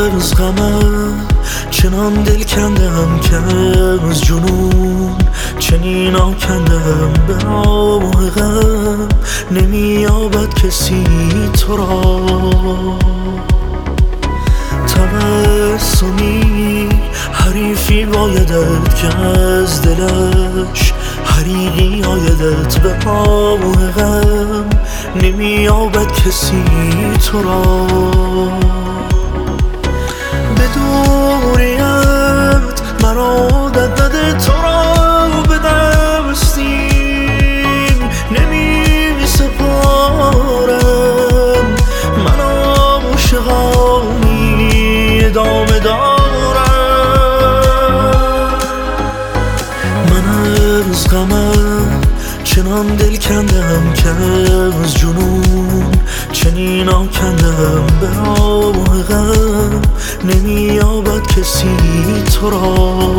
از غمم چنان دل کندم که از جنون چنین آکندم به راه غم نمییابد کسی تو را. تبسمی حریفی بایدت که از دلش حریقی آیدت به راه غم نمییابد کسی تو را. به دوریت مرا دد تو را به دستیم نمی سپارم. من عاشقانی ادامه دارم. من از غمم چنان دل کندم که از جنون چنین آکندم به راه غم نمییابد کسی تو را.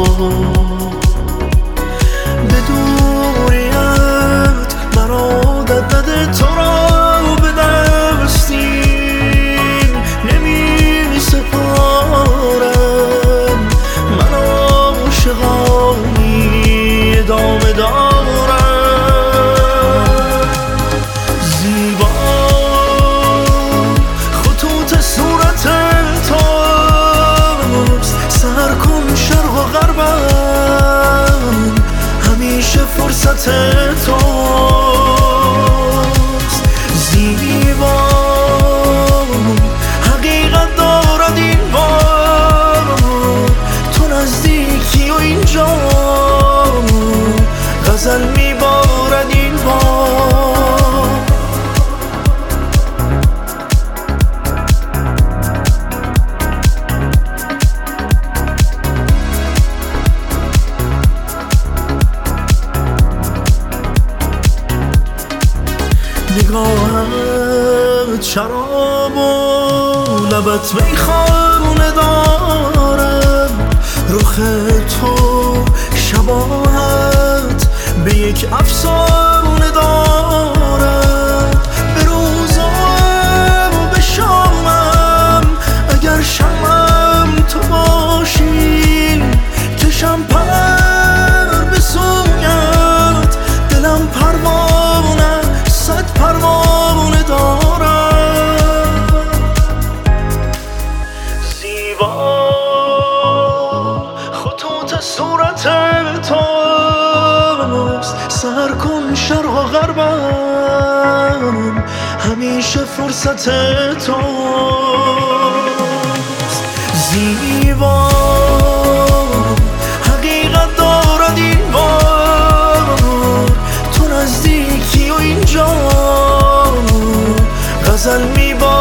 به دوریت مرا دد تو را به دستیم نمی سپارم. من عاشقانی ادامه دارم. فرصت توست زیبا حقیقت دارد این بار تو نزدیکی و اینجا غزل میبارد این بار. نگاهت شراب و لبت میخانه دارم. رخ تو شباهت به یک افسانه دارم. به روزم و به شامم اگر شمم تو باشی کشم پر به سویت. دلم پروانه صد پروانه دارم. زیبا خطوط صورت توست. سر کن شرق و غربم همیشه فرصت توست. زیبا حقیقت دارد این بار تو نزدیکی و اینجا غزل میبارد